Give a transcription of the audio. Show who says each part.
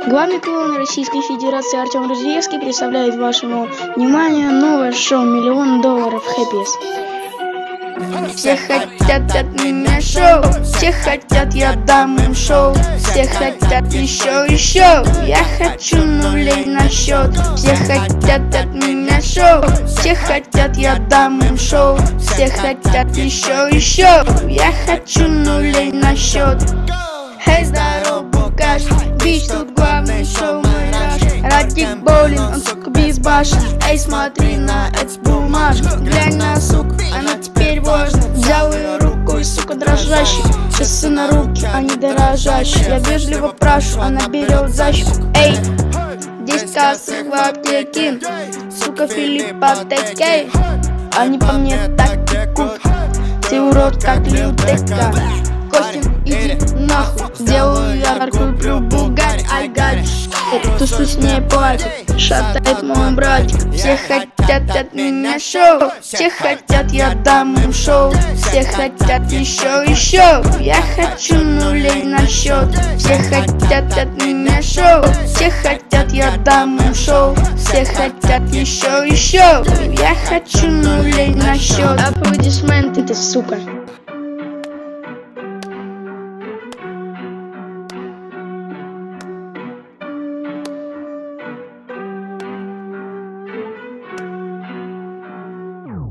Speaker 1: Главный клоун Российской Федерации Артем Разиевский представляет вашему вниманию новое шоу «Миллион долларов Хэппис». Все хотят от меня шоу, все хотят, я дам им шоу. Все хотят еще, я хочу нулей на счет. Все хотят от меня шоу, все хотят, я дам им шоу. Все хотят еще, я хочу нулей на счет. Эй, здорово, Букаш, бич, тут главное шоу мой раш. Радик Боулин, он сука безбашен. Эй, смотри на эту бумажку, глянь на суку, она теперь важна. Взял ее рукой, сука дрожащей, часы на руки, они дорожащие. Я вежливо прошу, она берет защиту. Эй, 10 кассах в аптеке, сука Филиппа Текей. Они по мне так текут, ты урод как Лютека. Костин, иди нахуй, сделаю яркую, куплю Бугатти, I got you. Тусуй с ней платит, шатает мой братик. Все хотят от меня шоу, все хотят, я дам им шоу. Все хотят еще, я хочу нулей на счет. Все хотят от меня шоу, все хотят, я дам им шоу. Все хотят еще, я хочу нулей на счет. Аплодисменты, ты сука.